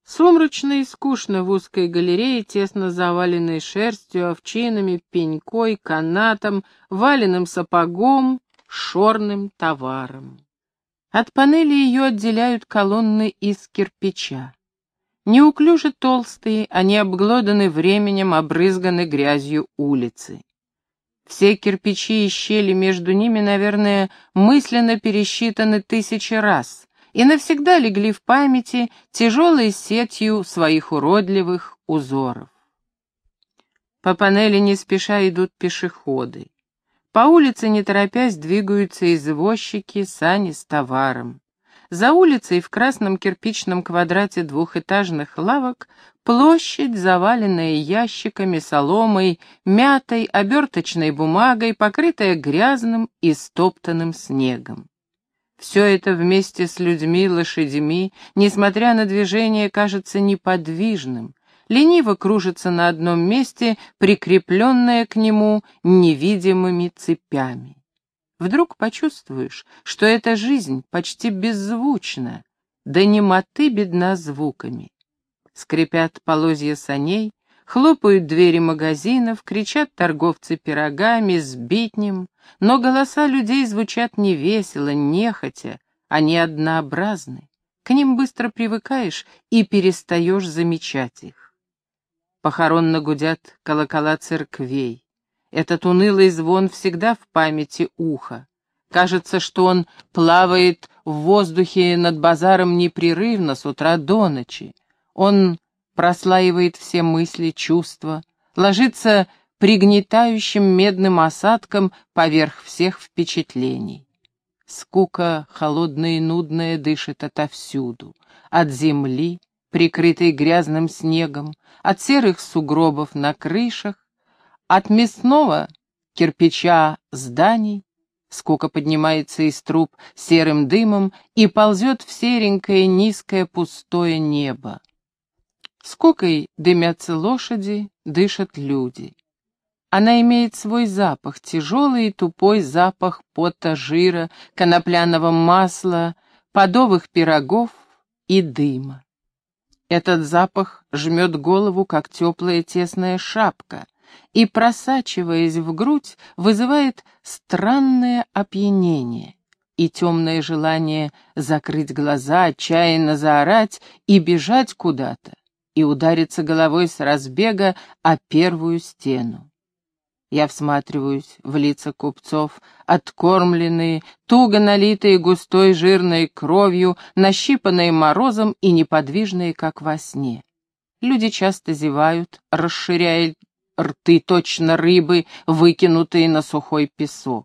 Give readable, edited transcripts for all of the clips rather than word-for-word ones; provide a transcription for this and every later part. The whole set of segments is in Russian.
Сумрачно и скучно в узкой галерее, тесно заваленной шерстью, овчинами, пенькой, канатом, валеным сапогом, шорным товаром. От панели ее отделяют колонны из кирпича. Неуклюже толстые, они обглоданы временем, обрызганы грязью улицы. Все кирпичи и щели между ними, наверное, мысленно пересчитаны 1000 раз и навсегда легли в памяти тяжелой сетью своих уродливых узоров. По панели не спеша идут пешеходы. По улице, не торопясь, двигаются извозчики, сани с товаром. За улицей в красном кирпичном квадрате двухэтажных лавок площадь, заваленная ящиками, соломой, мятой, оберточной бумагой, покрытая грязным и стоптанным снегом. Все это вместе с людьми, лошадьми, несмотря на движение, кажется неподвижным, лениво кружится на одном месте, прикрепленное к нему невидимыми цепями. Вдруг почувствуешь, что эта жизнь почти беззвучна, до немоты бедна звуками. Скрипят полозья саней, хлопают двери магазинов, кричат торговцы пирогами, сбитнем, но голоса людей звучат невесело, нехотя, они однообразны. К ним быстро привыкаешь и перестаешь замечать их. Похоронно гудят колокола церквей. Этот унылый звон всегда в памяти уха. Кажется, что он плавает в воздухе над базаром непрерывно с утра до ночи. Он прослаивает все мысли, чувства, ложится пригнетающим медным осадком поверх всех впечатлений. Скука холодная и нудная дышит отовсюду, от земли, прикрытой грязным снегом, от серых сугробов на крышах, от мясного кирпича зданий. Скука поднимается из труб серым дымом и ползет в серенькое, низкое, пустое небо. Скукой дымятся лошади, дышат люди. Она имеет свой запах, тяжелый и тупой запах пота, жира, конопляного масла, подовых пирогов и дыма. Этот запах жмет голову, как теплая тесная шапка, и, просачиваясь в грудь, вызывает странное опьянение и темное желание закрыть глаза, отчаянно заорать и бежать куда-то, и удариться головой с разбега о первую стену. Я всматриваюсь в лица купцов, откормленные, туго налитые густой жирной кровью, нащипанные морозом и неподвижные, как во сне. Люди часто зевают, расширяя рты, точно рыбы, выкинутые на сухой песок.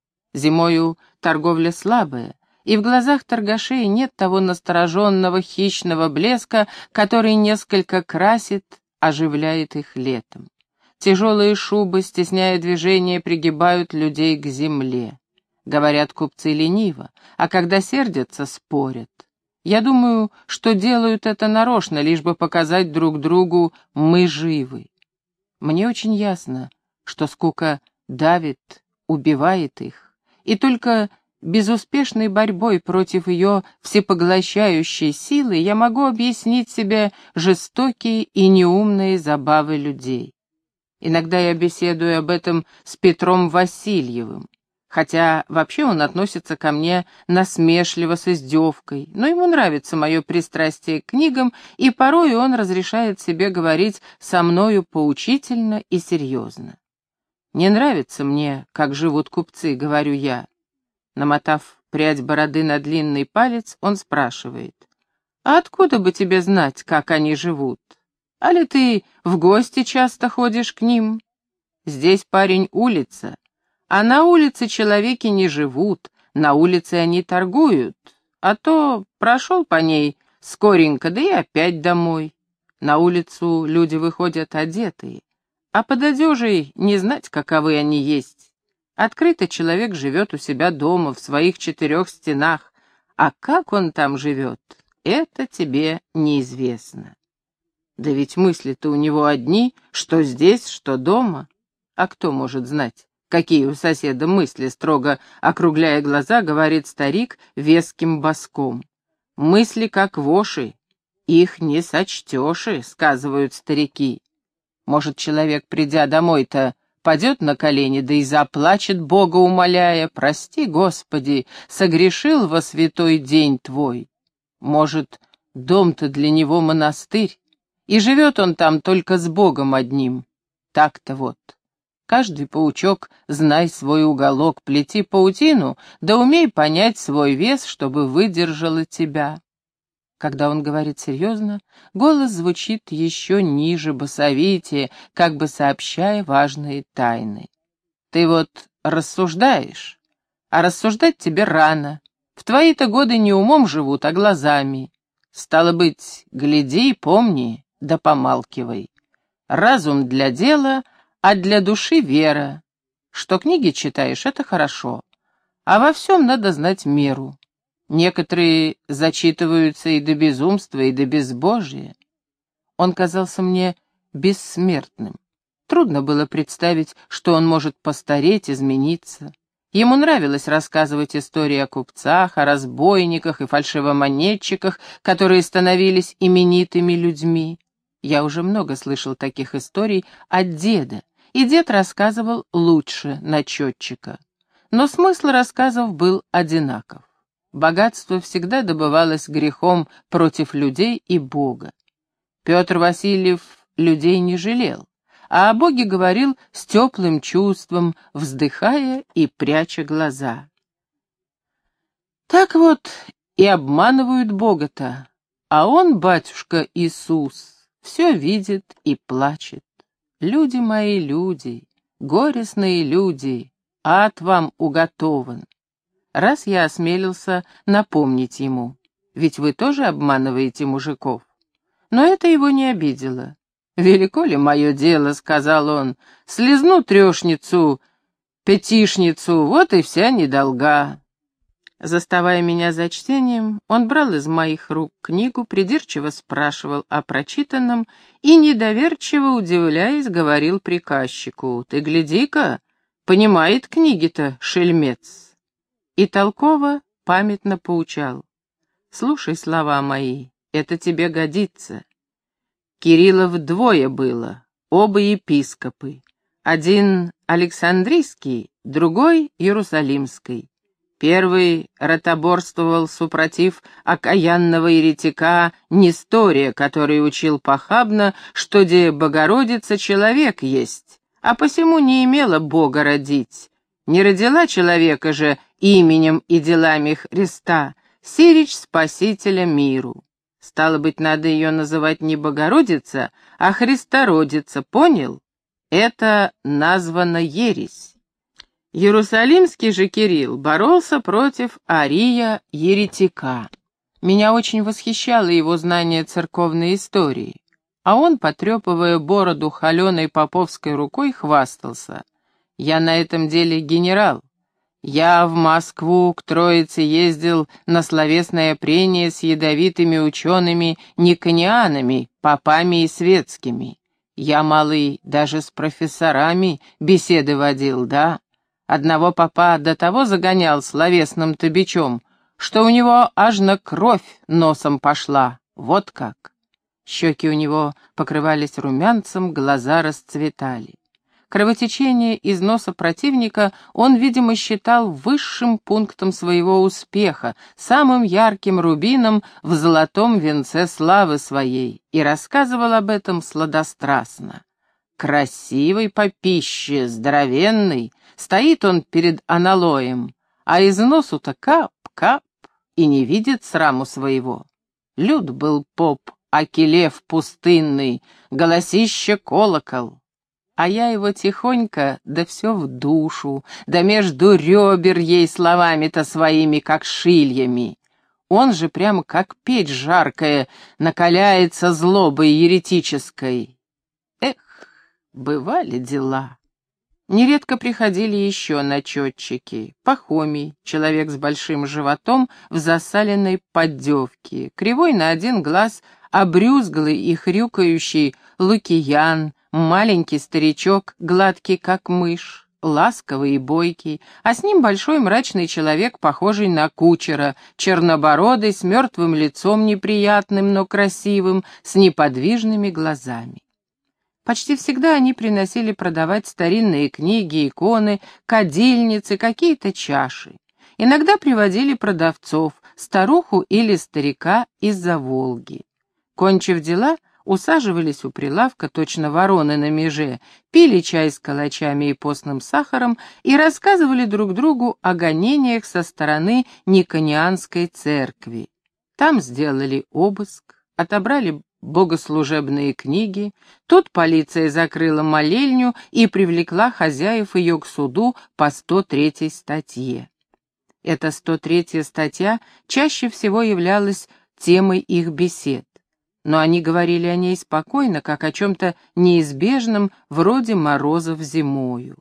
Зимою торговля слабая, и в глазах торгашей нет того настороженного хищного блеска, который несколько красит, оживляет их летом. Тяжелые шубы, стесняя движение, пригибают людей к земле. Говорят купцы лениво, а когда сердятся, спорят. Я думаю, что делают это нарочно, лишь бы показать друг другу «мы живы». Мне очень ясно, что скука давит, убивает их, и только безуспешной борьбой против ее всепоглощающей силы я могу объяснить себе жестокие и неумные забавы людей. Иногда я беседую об этом с Петром Васильевым, хотя вообще он относится ко мне насмешливо, с издевкой, но ему нравится мое пристрастие к книгам, и порой он разрешает себе говорить со мною поучительно и серьезно. «Не нравится мне, как живут купцы», — говорю я. Намотав прядь бороды на длинный палец, он спрашивает: «А откуда бы тебе знать, как они живут? Али ты в гости часто ходишь к ним? Здесь, парень, улица, а на улице человеки не живут, на улице они торгуют, а то прошел по ней скоренько, да и опять домой. На улицу люди выходят одетые, а под одежей не знать, каковы они есть. Открыто человек живет у себя дома, в своих 4 стенах, а как он там живет, это тебе неизвестно. Да ведь мысли-то у него одни, что здесь, что дома. А кто может знать, какие у соседа мысли, строго округляя глаза, говорит старик веским баском. Мысли как воши, Их не сочтешь, сказывают старики. Может, человек, придя домой-то, падет на колени, да и заплачет Бога, умоляя: «Прости, Господи, согрешил во святой день Твой». Может, дом-то для него монастырь, и живет он там только с Богом одним. Так-то вот. Каждый паучок знай свой уголок, плети паутину, да умей понять свой вес, чтобы выдержала тебя. Когда он говорит серьезно, голос звучит еще ниже, басовитее, как бы сообщая важные тайны. Ты вот рассуждаешь, а рассуждать тебе рано. В твои-то годы не умом живут, а глазами. Стало быть, гляди и помни, да помалкивай. Разум для дела, а для души вера. Что книги читаешь — это хорошо, а во всем надо знать меру. Некоторые зачитываются и до безумства, и до безбожия. Он казался мне бессмертным. Трудно было представить, что он может постареть, измениться. Ему нравилось рассказывать истории о купцах, о разбойниках и фальшивомонетчиках, которые становились именитыми людьми. Я уже много слышал таких историй от деда, и дед рассказывал лучше начетчика. Но смысл рассказов был одинаков. Богатство всегда добывалось грехом против людей и Бога. Петр Васильев людей не жалел, а о Боге говорил с теплым чувством, вздыхая и пряча глаза. Так вот и обманывают Бога-то, а он, батюшка Иисус, все видит и плачет. Люди мои, люди, горестные люди, ад вам уготован. Раз я осмелился напомнить ему, ведь вы тоже обманываете мужиков. Но это его не обидело. «Велико ли мое дело, — сказал он, — слезну трешницу, пятишницу, вот и вся недолга». Заставая меня за чтением, он брал из моих рук книгу, придирчиво спрашивал о прочитанном и, недоверчиво удивляясь, говорил приказчику: «Ты гляди-ка, понимает книги-то шельмец». И толково, памятно поучал: «Слушай слова мои, это тебе годится. Кириллов двое было, оба епископы. Один Александрийский, другой Иерусалимский. Первый ротоборствовал супротив окаянного еретика Нестория, который учил похабно, что де Богородица человек есть, а посему не имела Бога родить. Не родила человека же именем и делами Христа, сирич Спасителя миру. Стало быть, надо ее называть не Богородица, а Христородица, понял? Это названо ересь». Иерусалимский же Кирилл боролся против Ария-еретика. Меня очень восхищало его знание церковной истории, а он, потрепывая бороду холеной поповской рукой, хвастался: «Я на этом деле генерал. Я в Москву к Троице ездил на словесное прение с ядовитыми учеными-никонианами, попами и светскими. Я, малый, даже с профессорами беседы водил, да? Одного попа до того загонял словесным-то бичом, что у него аж на кровь носом пошла, вот как». Щеки у него покрывались румянцем, глаза расцветали. Кровотечение из носа противника он, видимо, считал высшим пунктом своего успеха, самым ярким рубином в золотом венце славы своей, и рассказывал об этом сладострастно. Красивый попище, здоровенный, стоит он перед аналоем, а из носу-то кап-кап, и не видит сраму своего. Люд был поп, аки лев пустынный, голосище колокол. А я его тихонько, да все в душу, да между ребер ей словами-то своими, как шильями. Он же прямо как печь жаркая, накаляется злобой еретической. Эх, бывали дела. Нередко приходили еще начетчики. Пахомий, человек с большим животом в засаленной поддевке, кривой на один глаз, обрюзглый и хрюкающий Лукиян, маленький старичок, гладкий как мышь, ласковый и бойкий, а с ним большой мрачный человек, похожий на кучера, чернобородый, с мертвым лицом неприятным, но красивым, с неподвижными глазами. Почти всегда они приносили продавать старинные книги, иконы, кадильницы, какие-то чаши. Иногда приводили продавцов, старуху или старика из-за Волги. Кончив дела, усаживались у прилавка, точно вороны на меже, пили чай с калачами и постным сахаром и рассказывали друг другу о гонениях со стороны Никонианской церкви. Там сделали обыск, отобрали богослужебные книги, тут полиция закрыла молельню и привлекла хозяев ее к суду по 103-й статье. Эта 103-я статья чаще всего являлась темой их бесед, но они говорили о ней спокойно, как о чем-то неизбежном, вроде морозов зимою.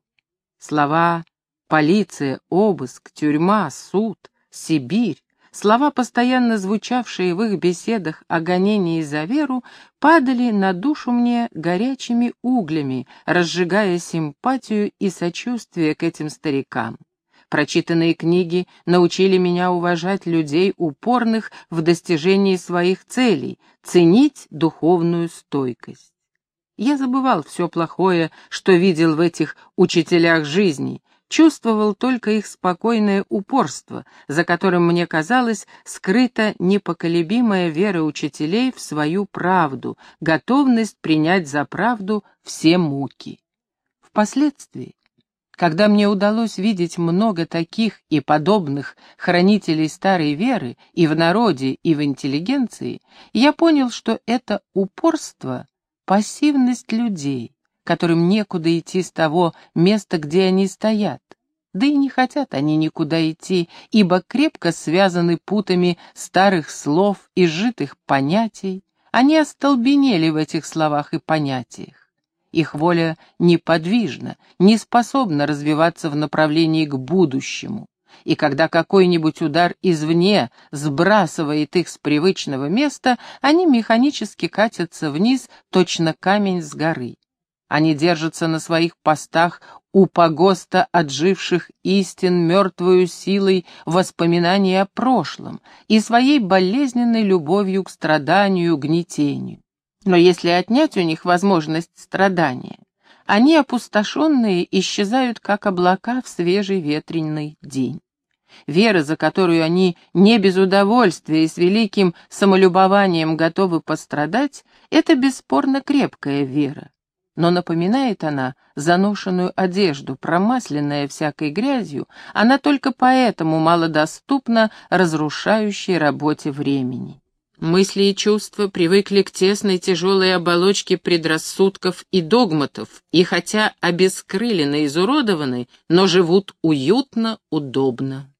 Слова «полиция», «обыск», «тюрьма», «суд», «Сибирь», слова, постоянно звучавшие в их беседах о гонении за веру, падали на душу мне горячими углями, разжигая симпатию и сочувствие к этим старикам. Прочитанные книги научили меня уважать людей, упорных в достижении своих целей, ценить духовную стойкость. Я забывал все плохое, что видел в этих учителях жизни, чувствовал только их спокойное упорство, за которым, мне казалось, скрыта непоколебимая вера учителей в свою правду, готовность принять за правду все муки. Впоследствии, когда мне удалось видеть много таких и подобных хранителей старой веры и в народе, и в интеллигенции, я понял, что это упорство — пассивность людей, которым некуда идти с того места, где они стоят. Да и не хотят они никуда идти, ибо крепко связаны путами старых слов и сжитых понятий. Они остолбенели в этих словах и понятиях. Их воля неподвижна, не способна развиваться в направлении к будущему. И когда какой-нибудь удар извне сбрасывает их с привычного места, они механически катятся вниз, точно камень с горы. Они держатся на своих постах у погоста отживших истин мертвою силой воспоминаний о прошлом и своей болезненной любовью к страданию, гнетению. Но если отнять у них возможность страдания, они, опустошенные, исчезают, как облака в свежий ветреный день. Вера, за которую они не без удовольствия и с великим самолюбованием готовы пострадать, это бесспорно крепкая вера. Но напоминает она заношенную одежду, промасленная всякой грязью, она только поэтому малодоступна разрушающей работе времени. Мысли и чувства привыкли к тесной тяжелой оболочке предрассудков и догматов, и хотя обескрылены и изуродованы, но живут уютно, удобно.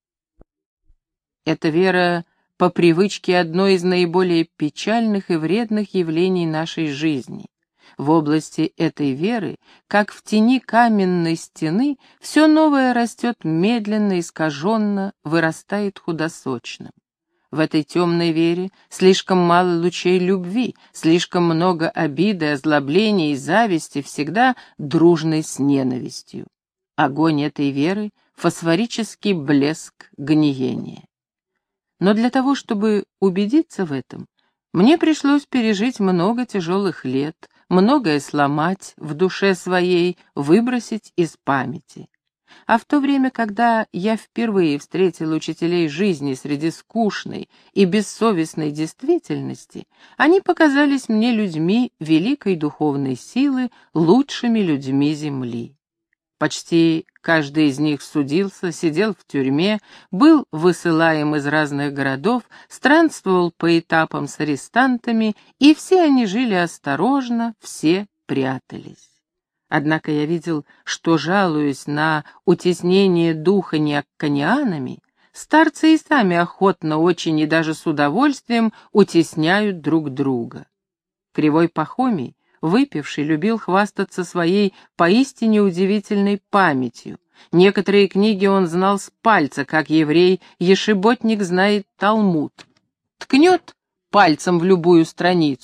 Эта вера по привычке одно из наиболее печальных и вредных явлений нашей жизни. В области этой веры, как в тени каменной стены, все новое растет медленно, искаженно, вырастает худосочным. В этой темной вере слишком мало лучей любви, слишком много обиды, озлобления и зависти, всегда дружной с ненавистью. Огонь этой веры — фосфорический блеск гниения. Но для того, чтобы убедиться в этом, мне пришлось пережить много тяжелых лет, многое сломать в душе своей, выбросить из памяти. А в то время, когда я впервые встретил учителей жизни среди скучной и бессовестной действительности, они показались мне людьми великой духовной силы, лучшими людьми земли. Почти каждый из них судился, сидел в тюрьме, был высылаем из разных городов, странствовал по этапам с арестантами, и все они жили осторожно, все прятались. Однако я видел, что, жалуясь на утеснение духа никонианами, старцы и сами охотно, очень и даже с удовольствием утесняют друг друга. Кривой Пахомий, выпивший, любил хвастаться своей поистине удивительной памятью. Некоторые книги он знал с пальца, как еврей-ешеботник знает Талмуд. Ткнет пальцем в любую страницу,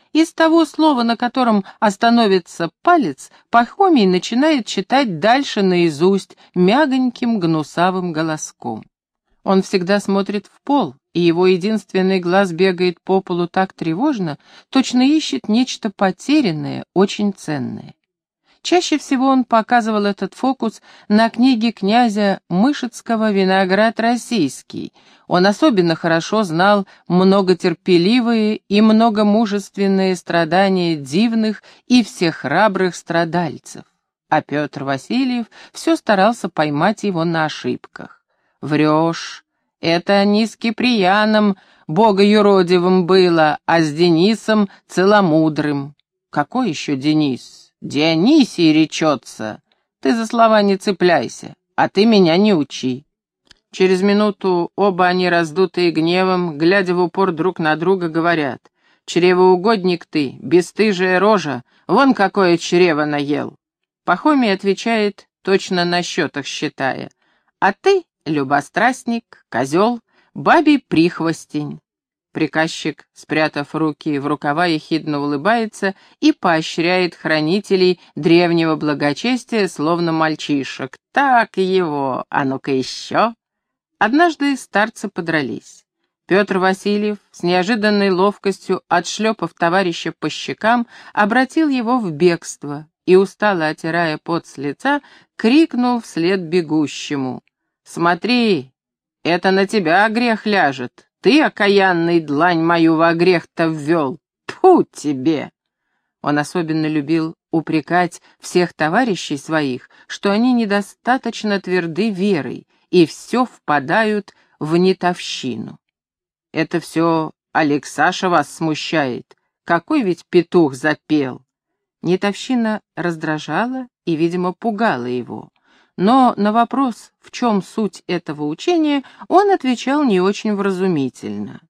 и с того слова, на котором остановится палец, Пахомий начинает читать дальше наизусть мягоньким гнусавым голоском. Он всегда смотрит в пол, и его единственный глаз бегает по полу так тревожно, точно ищет нечто потерянное, очень ценное. Чаще всего он показывал этот фокус на книге князя Мышецкого «Виноград российский». Он особенно хорошо знал многотерпеливые и многомужественные страдания дивных и всехрабрых страдальцев. А Петр Васильев все старался поймать его на ошибках. «Врешь, это не с Киприяном богоюродивым было, а с Денисом Целомудрым». «Какой еще Денис?» «Дионисий речется. Ты за слова не цепляйся, а ты меня не учи». Через минуту оба они, раздутые гневом, глядя в упор друг на друга, говорят: «Чревоугодник ты, бесстыжая рожа, вон какое чрево наел». Пахомий отвечает, точно на счетах считая: «А ты, любострастник, козел, бабий прихвостень». Приказчик, спрятав руки в рукава, ехидно улыбается и поощряет хранителей древнего благочестия, словно мальчишек. «Так его, а ну-ка еще!» Однажды старцы подрались. Петр Васильев, с неожиданной ловкостью отшлепав товарища по щекам, обратил его в бегство и, устало отирая пот с лица, крикнул вслед бегущему: «Смотри, это на тебя грех ляжет. Ты, окаянный, длань мою во грех-то ввел. Тьфу тебе!» Он особенно любил упрекать всех товарищей своих, что они недостаточно тверды верой и все впадают в нетовщину. «Это все Алексаша вас смущает. Какой ведь петух запел!» Нетовщина раздражала и, видимо, пугала его. Но на вопрос, в чем суть этого учения, он отвечал не очень вразумительно.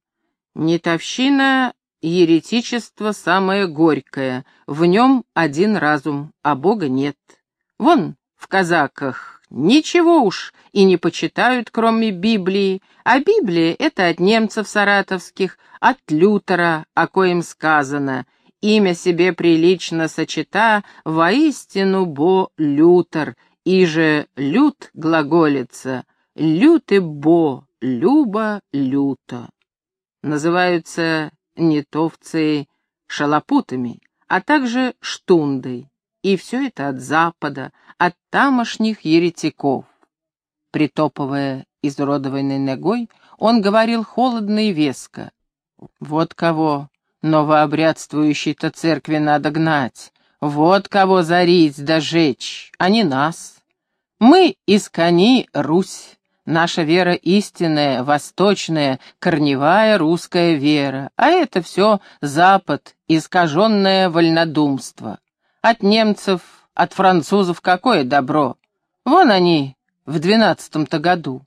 «Нетовщина — еретичество самое горькое, в нем один разум, а Бога нет. Вон в казаках ничего уж и не почитают, кроме Библии, а Библия — это от немцев саратовских, от Лютера, о коем сказано: имя себе прилично сочета, воистину бо Лютер, и же лют глаголится, люты бо, люба, люто». Называются нетовцы шалопутами, а также штундой, и все это от Запада, от тамошних еретиков. Притопывая изуродованной ногой, он говорил холодно и веско: «Вот кого новообрядствующей-то церкви надо гнать, вот кого зарить да жечь, а не нас. Мы искони Русь, наша вера истинная, восточная, корневая русская вера, а это все Запад, искаженное вольнодумство. От немцев, от французов какое добро? Вон они в 12-м-то году».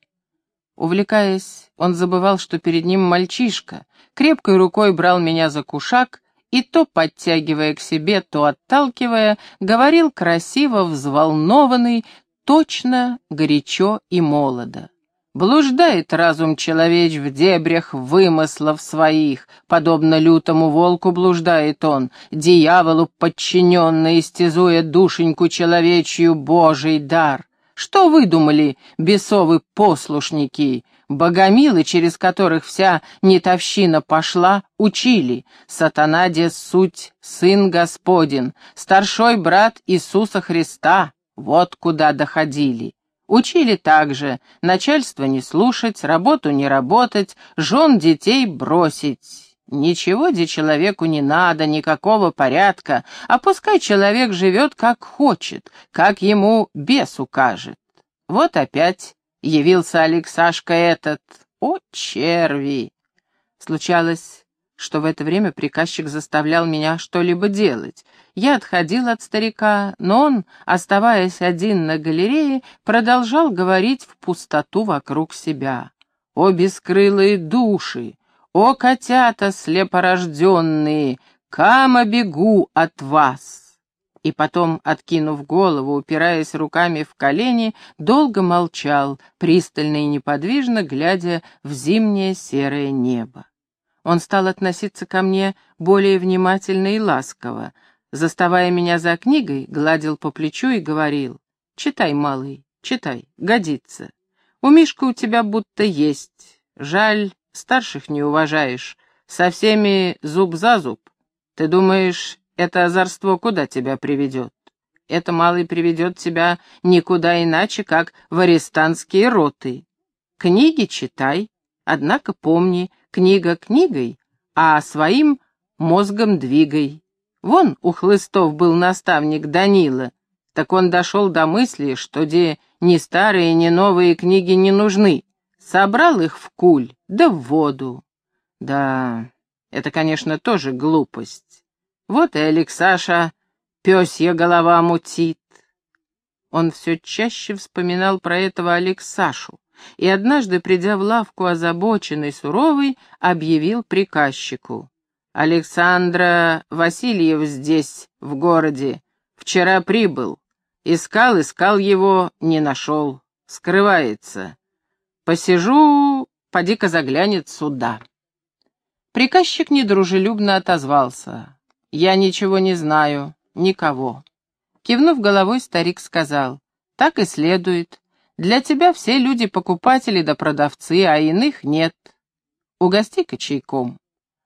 Увлекаясь, он забывал, что перед ним мальчишка, крепкой рукой брал меня за кушак и, то подтягивая к себе, то отталкивая, говорил красиво, взволнованный, точно, горячо и молодо. «Блуждает разум человеч в дебрях вымыслов своих, подобно лютому волку блуждает он, дьяволу подчиненный, истязуя душеньку человечью Божий дар. Что выдумали бесовы послушники? Богомилы, через которых вся нетовщина пошла, учили: сатана де суть сын Господен, старшой брат Иисуса Христа. Вот куда доходили. Учили также начальство не слушать, работу не работать, жен детей бросить. Ничего де человеку не надо, никакого порядка, а пускай человек живет как хочет, как ему бес укажет. Вот опять явился Алексашка этот. О, черви!» Случалось, что в это время приказчик заставлял меня что-либо делать. Я отходил от старика, но он, оставаясь один на галерее, продолжал говорить в пустоту вокруг себя. «О, бескрылые души! О, котята слепорожденные! Кама бегу от вас!» И потом, откинув голову, упираясь руками в колени, долго молчал, пристально и неподвижно глядя в зимнее серое небо. Он стал относиться ко мне более внимательно и ласково. Заставая меня за книгой, гладил по плечу и говорил: «Читай, малый, читай, годится. У Мишка у тебя будто есть. Жаль, старших не уважаешь. Со всеми зуб за зуб. Ты думаешь, это озорство куда тебя приведет? Это, малый, приведет тебя никуда иначе, как в арестантские роты. Книги читай, однако помни, книга книгой, а своим мозгом двигай. Вон у Хлыстов был наставник Данила, так он дошел до мысли, что где ни старые, ни новые книги не нужны. Собрал их в куль, да в воду. Да, это, конечно, тоже глупость. Вот и Алексаша пёсья голова мутит. Он все чаще вспоминал про этого Алексашу, и однажды, придя в лавку озабоченный, суровый, объявил приказчику: «Александра Васильев здесь, в городе. Вчера прибыл. Искал его, не нашел. Скрывается. Посижу, поди-ка заглянет сюда». Приказчик недружелюбно отозвался: «Я ничего не знаю, никого». Кивнув головой, старик сказал: «Так и следует. Для тебя все люди покупатели да продавцы, а иных нет. Угости-ка чайком».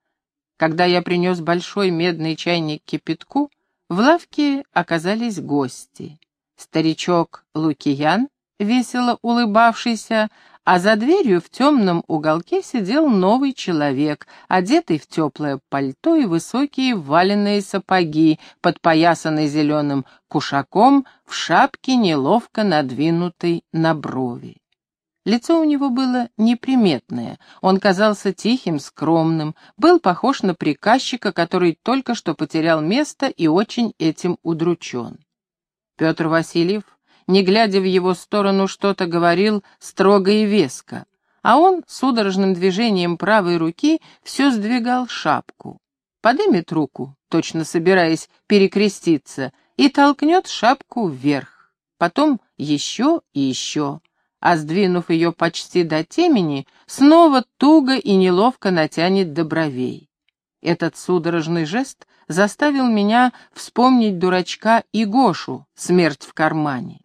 Когда я принес большой медный чайник кипятку, в лавке оказались гости. Старичок Лукиян, весело улыбавшийся, а за дверью в темном уголке сидел новый человек, одетый в теплое пальто и высокие валенные сапоги, подпоясанный зеленым кушаком, в шапке, неловко надвинутой на брови. Лицо у него было неприметное, он казался тихим, скромным, был похож на приказчика, который только что потерял место и очень этим удручен. Петр Васильев, не глядя в его сторону, что-то говорил строго и веско, а он судорожным движением правой руки все сдвигал шапку. Подымет руку, точно собираясь перекреститься, и толкнет шапку вверх, потом еще и еще, а сдвинув ее почти до темени, снова туго и неловко натянет до бровей. Этот судорожный жест заставил меня вспомнить дурачка Игошу «Смерть в кармане».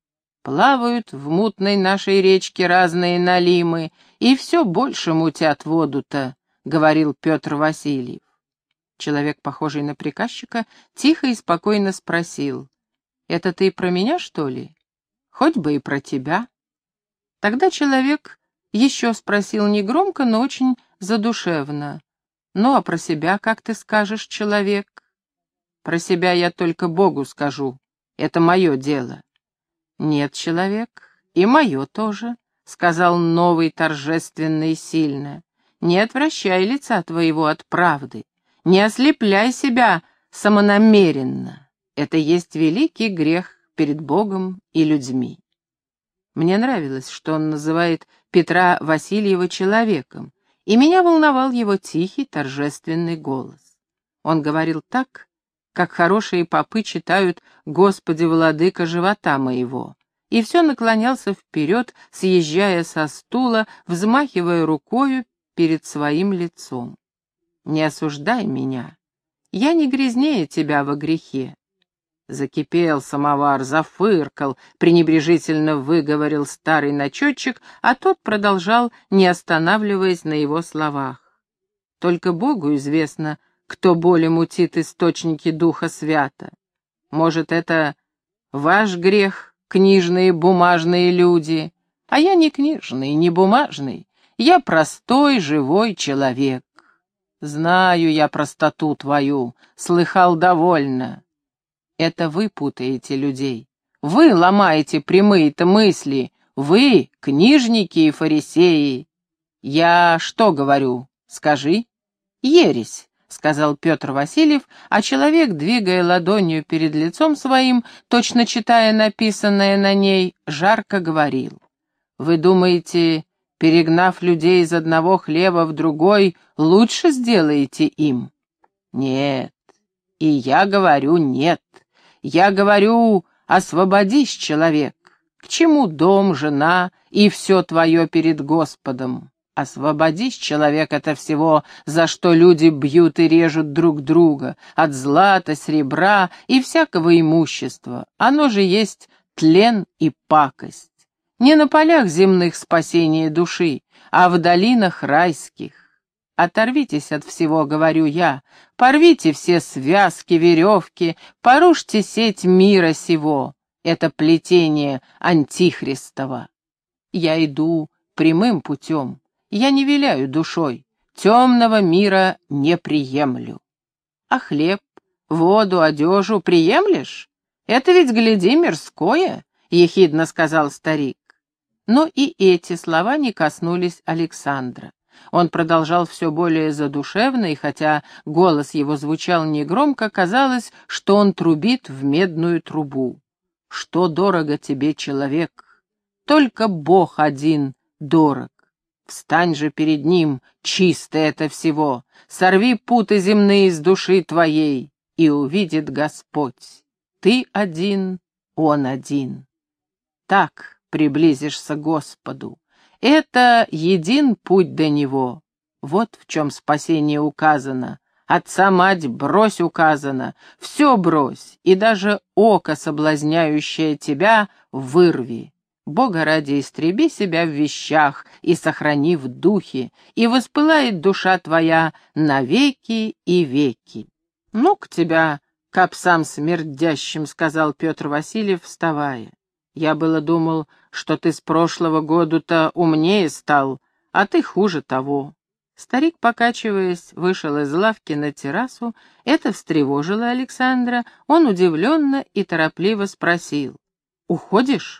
Плавают в мутной нашей речке разные налимы, и все больше мутят воду-то, — говорил Петр Васильев. Человек, похожий на приказчика, тихо и спокойно спросил: «Это ты про меня, что ли? Хоть бы и про тебя». Тогда человек еще спросил негромко, но очень задушевно: «Ну, а про себя как ты скажешь, человек?» «Про себя я только Богу скажу, это мое дело». «Нет, человек, и мое тоже», — сказал новый торжественно и сильно. «Не отвращай лица твоего от правды, не ослепляй себя самонамеренно. Это есть великий грех перед Богом и людьми». Мне нравилось, что он называет Петра Васильева человеком, и меня волновал его тихий торжественный голос. Он говорил так, как хорошие попы читают «Господи, владыка живота моего», и все наклонялся вперед, съезжая со стула, взмахивая рукою перед своим лицом. «Не осуждай меня, я не грязнее тебя во грехе». Закипел самовар, зафыркал, пренебрежительно выговорил старый начетчик, а тот продолжал, не останавливаясь на его словах. «Только Богу известно, кто более мутит источники Духа Свята. Может, это ваш грех, книжные бумажные люди, а я не книжный, не бумажный, я простой живой человек. Знаю я простоту твою, слыхал довольно. Это вы путаете людей, вы ломаете прямые-то мысли, вы книжники и фарисеи. Я что говорю, скажи?» «Ересь», — сказал Петр Васильев, а человек, двигая ладонью перед лицом своим, точно читая написанное на ней, жарко говорил: «Вы думаете, перегнав людей из одного хлеба в другой, лучше сделаете им? Нет, и я говорю нет. Я говорю, освободись, человек. К чему дом, жена и все твое перед Господом? Освободись, человек, от всего, за что люди бьют и режут друг друга, от злата, серебра и всякого имущества. Оно же есть тлен и пакость. Не на полях земных спасения души, а в долинах райских. Оторвитесь от всего, говорю я, порвите все связки, веревки, порушьте сеть мира сего. Это плетение антихристово. Я иду прямым путем. Я не виляю душой, темного мира не приемлю. А хлеб, воду, одежу приемлешь? Это ведь, гляди, мирское, — ехидно сказал старик. Но и эти слова не коснулись Александра. Он продолжал все более задушевно, и хотя голос его звучал негромко, казалось, что он трубит в медную трубу. «Что дорого тебе, человек? Только Бог один дорог. Встань же перед ним, чистое это всего, сорви путы земные с души твоей, и увидит Господь. Ты один, Он один. Так приблизишься к Господу. Это един путь до Него. Вот в чем спасение указано. Отца-мать брось указано, все брось, и даже око, соблазняющее тебя, вырви. Бога ради истреби себя в вещах и сохрани в духе, и воспылает душа твоя навеки и веки. Ну, к тебя, к псам смердящим, — сказал Петр Васильев, вставая. Я было думал, что ты с прошлого года-то умнее стал, а ты хуже того. Старик, покачиваясь, вышел из лавки на террасу. Это встревожило Александра. Он удивленно и торопливо спросил: «Уходишь?»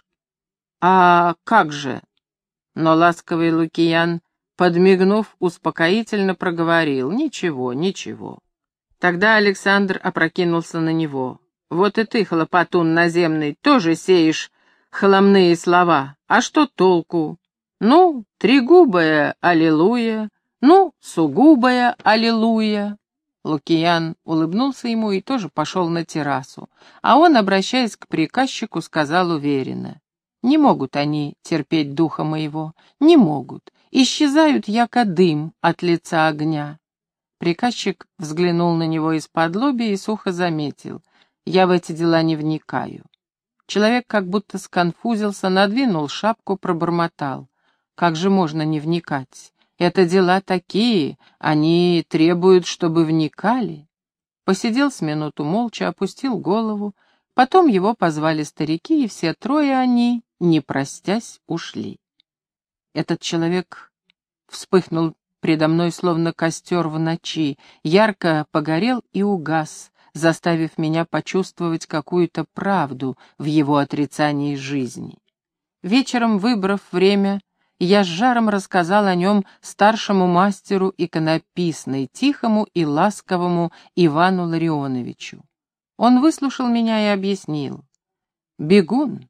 «А как же?» Но ласковый Лукиян, подмигнув, успокоительно проговорил: «Ничего, ничего». Тогда Александр опрокинулся на него. «Вот и ты, хлопотун наземный, тоже сеешь хламные слова. А что толку? Ну, тригубая аллилуйя, ну, сугубая аллилуйя». Лукиян улыбнулся ему и тоже пошел на террасу, а он, обращаясь к приказчику, сказал уверенно: «Не могут они терпеть духа моего, не могут, исчезают, яко дым от лица огня». Приказчик взглянул на него из-под-лобья и сухо заметил: «Я в эти дела не вникаю». Человек как будто сконфузился, надвинул шапку, пробормотал: «Как же можно не вникать? Это дела такие, они требуют, чтобы вникали». Посидел с минуту молча, опустил голову, потом его позвали старики, и все трое они, не простясь, ушли. Этот человек вспыхнул предо мной, словно костер в ночи, ярко погорел и угас, заставив меня почувствовать какую-то правду в его отрицании жизни. Вечером, выбрав время, я с жаром рассказал о нем старшему мастеру иконописной, тихому и ласковому Ивану Ларионовичу. Он выслушал меня и объяснил: «Бегун,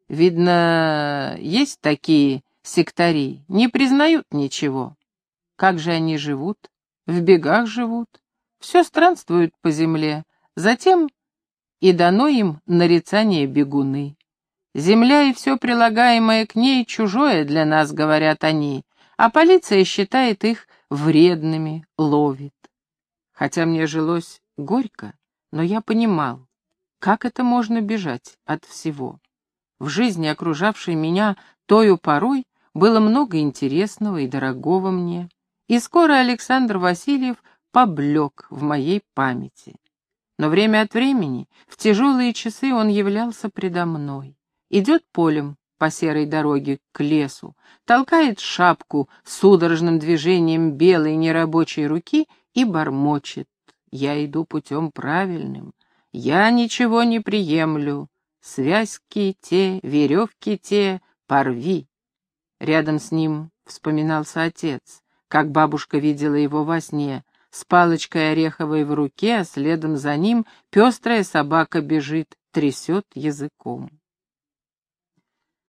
видно, есть такие сектари, не признают ничего. Как же они живут? В бегах живут, все странствуют по земле, затем и дано им нарицание бегуны. Земля и все прилагаемое к ней чужое для нас, говорят они, а полиция считает их вредными, ловит». Хотя мне жилось горько, но я понимал, как это можно бежать от всего. В жизни, окружавшей меня тою порой, было много интересного и дорогого мне, и скоро Александр Васильев поблек в моей памяти. Но время от времени, в тяжелые часы, он являлся предо мной. Идет полем по серой дороге к лесу, толкает шапку судорожным движением белой нерабочей руки и бормочет: «Я иду путем правильным, я ничего не приемлю, связки те, веревки те, порви». Рядом с ним вспоминался отец, как бабушка видела его во сне, с палочкой ореховой в руке, а следом за ним пестрая собака бежит, трясет языком.